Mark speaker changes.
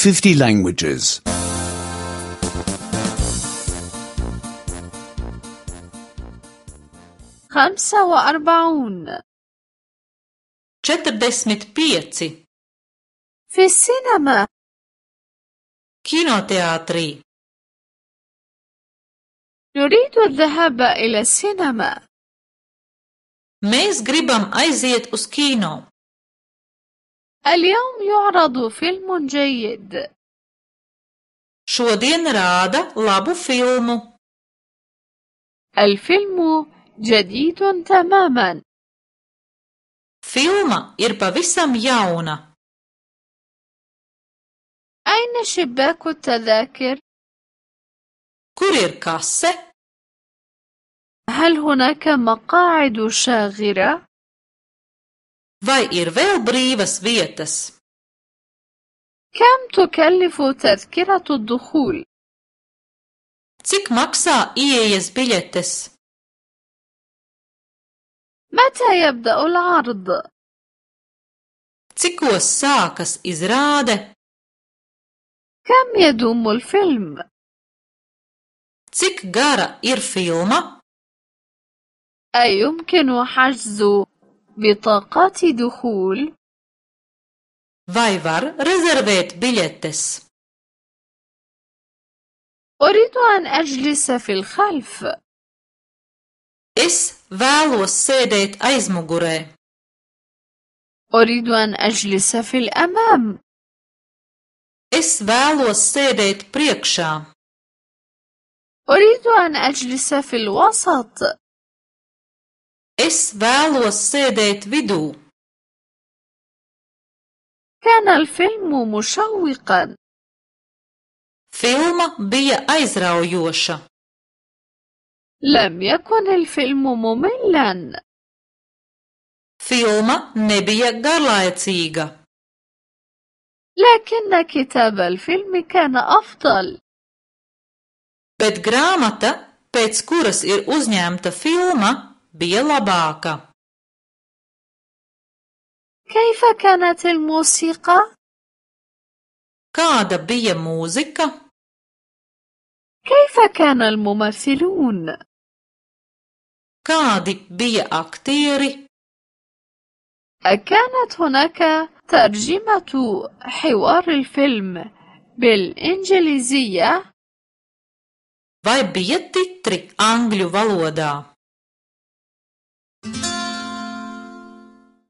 Speaker 1: 50 languages.
Speaker 2: 45
Speaker 3: 45
Speaker 2: في السينما.
Speaker 3: kinoteātrī.
Speaker 2: نريد الذهاب إلى السينما.
Speaker 3: Mēs gribam aiziet uz kino.
Speaker 2: اليوم يعرض فيلم جيد.
Speaker 3: Šodien rāda labu filmu.
Speaker 2: الفيلم جديد تماما.
Speaker 3: Filma ir pavisam jauna.
Speaker 2: أين شباك التذاكر؟
Speaker 3: Kur ir kase?
Speaker 2: هل هناك مقاعد شاغرة؟
Speaker 3: Vai ir vēl brīvas vietas?
Speaker 2: كم تكلف تذكرة الدخول؟
Speaker 3: Cik maksā ieejas biļetes?
Speaker 2: متى يبدأ العرض؟
Speaker 3: Cikos sākas izrāde?
Speaker 2: كم يدوم الفيلم؟
Speaker 3: Cik gara ir filma?
Speaker 2: أيمكن حجز بطاقات دخول؟
Speaker 3: Vai var rezervēt biļetes?
Speaker 2: أريد أن أجلس في الخلف.
Speaker 3: Es vēlos sēdēt aizmugurē.
Speaker 2: أريد أن أجلس في الأمام.
Speaker 3: Es vēlos sēdēt priekšā.
Speaker 2: أريد أن أجلس في الوسط.
Speaker 3: Es vēlos sēdēt vidū.
Speaker 2: كان الفيلم مشوقا.
Speaker 3: Filma bija aizraujoša.
Speaker 2: لم يكن الفيلم مملا.
Speaker 3: Filma nebija garlaicīga.
Speaker 2: لكن كتاب الفيلم كان أفضل.
Speaker 3: Bet grāmata, pēc kuras ir uzņemta filma, bija labāka.
Speaker 2: كيف كانت الموسيقى؟
Speaker 3: Kāda bija mūzika?
Speaker 2: كيف كان الممثلون؟
Speaker 3: Kādi bija aktieri?
Speaker 2: أكانت هناك ترجمة حوار الفيلم بالإنجليزية؟
Speaker 3: Vai bija titri angļu valodā?